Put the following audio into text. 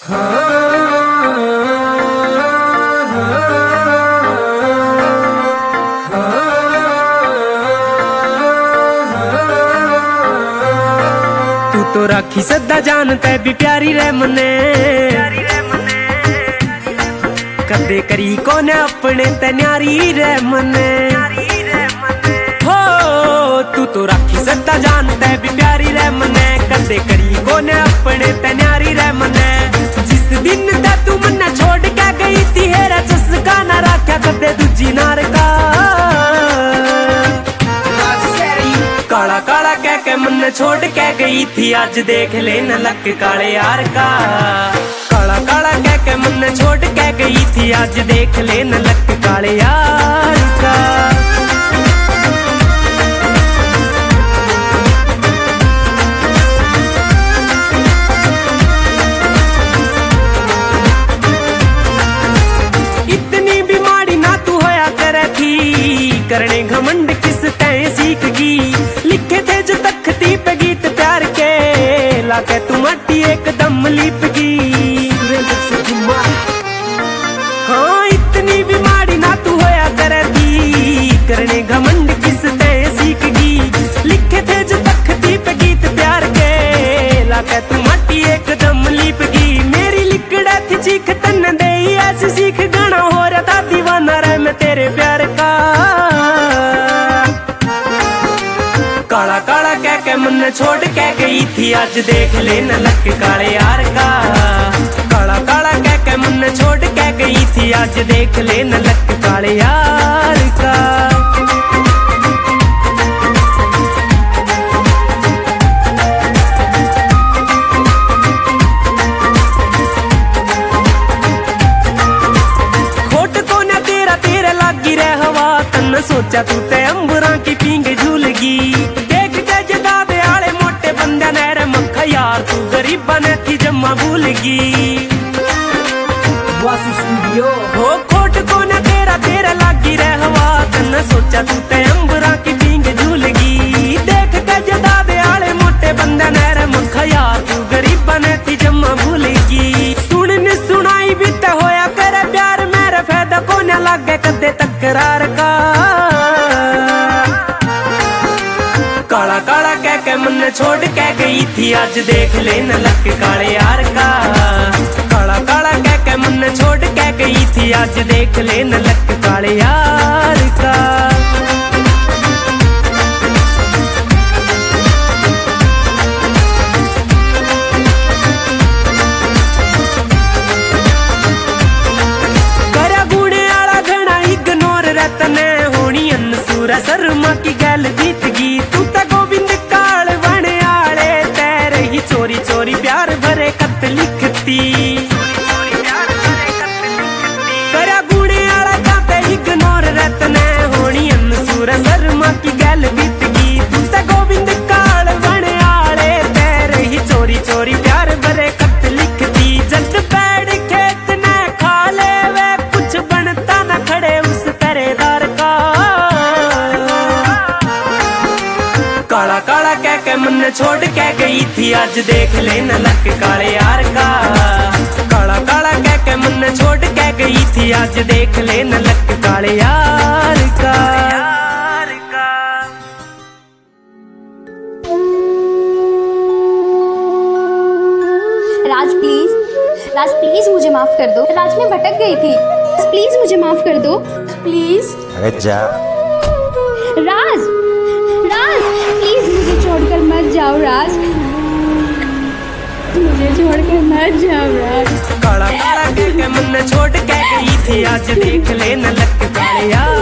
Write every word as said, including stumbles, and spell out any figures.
तू तो राखी सदा जानता है भी प्यारी रे मने, कदे करी कोने अपने ते न्यारी रे मने। हो तू तो राखी सदा जानता है भी प्यारी रे मने, कदे करी कोने अपने ते न्यारी रे मने। जिस दिन ता तू मन्ने छोड़ के गई थी हेरा चस्का ना रखा कदे दूजी नार का। काला काला कह के मन छोड़ के गई थी आज देख ले न लक काले यार का। काला काला कह के मन छोड़ के गई थी आज देख ले न लक काले यार का। इतनी बीमारी ना तू होया करे थी, करने घमंड किस तय सीख गई। लिखे थे जो तख्ती पे गीत प्यार के, लाके तू माटी एकदम लिप गई। हाँ इतनी बीमारी ना तू होया करे थी, करने घमंड किस तय सीख गई। लिखे थे जो तख्ती पे गीत प्यार के, लाके तू माटी एकदम लिप गई। मेरी लिकड़ा थी चीख तन दे ऐसी सीख, गाना हो रहा था दीवाना रे मैं तेरे प्यार का। काला काला कह के मन छोड़ के गई थी आज देख ले न लक काले यार का। काला काला कह के मन छोड़ के गई थी आज देख ले न लक काले यार का। खोट को न तेरा तेरे लागी रे हवा, तन सोचा तू ते अंबरा की पींग झूलगी। देख के जगा दे आले मोटे बंदे नहर मक्खा यार तू गरीबा ने थी जम्मा भूलगी। हो खोट को न तेरा तेरा लागी रे हवा, तन सोचा तू ते अंबरा की पींग झूलगी। देख के जगा दे आले मोटे बंदे नहर मक्खा यार तू गरीबा ने थी जम्मा भूलगी। सुनने सुनाई भी ते होया करे प्यार मेरे फायदा को न लागे कदे तकरार का। काला काला कह के मन छोड़ के गई थी आज देख ले न लक काले यार का। काला काला कह के मन छोड़ के गई थी आज देख ले न लक काले यार का। करा गुणे आला घना इग्नोर रतने होनी अनसूरा शर्मा की गल जीत गई। तू तो गोविंद काल बने आले तेरे ही चोरी चोरी प्यार भरे खत लिखती। करा गुणे आला काते इग्नोर रतने होनी अनसूरा शर्मा की गल बीत गई। तू तो गोविंद काल बने आले तेरे ही चोरी चोरी प्यार भरे खत लिखती। जद बैठ खेत ने खा ले वे कुछ बनता न खड़े उस पहरेदार का। काला काला कह के मन छोड़ के गई थी आज देख ले न लक काले यार का। काला काला कह के मन छोड़ के गई थी आज देख ले न लक काले यार का। राज प्लीज, राज प्लीज मुझे माफ कर दो। राज मैं भटक गई थी, प्लीज मुझे माफ कर दो प्लीज। अरे जा। राज राज प्लीज मुझे छोड़कर मत जाओ राज, मुझे छोड़कर मत जाओ राज। काला काला कह के मन छोड़ के गई थी आज देख ले न लक काले यार।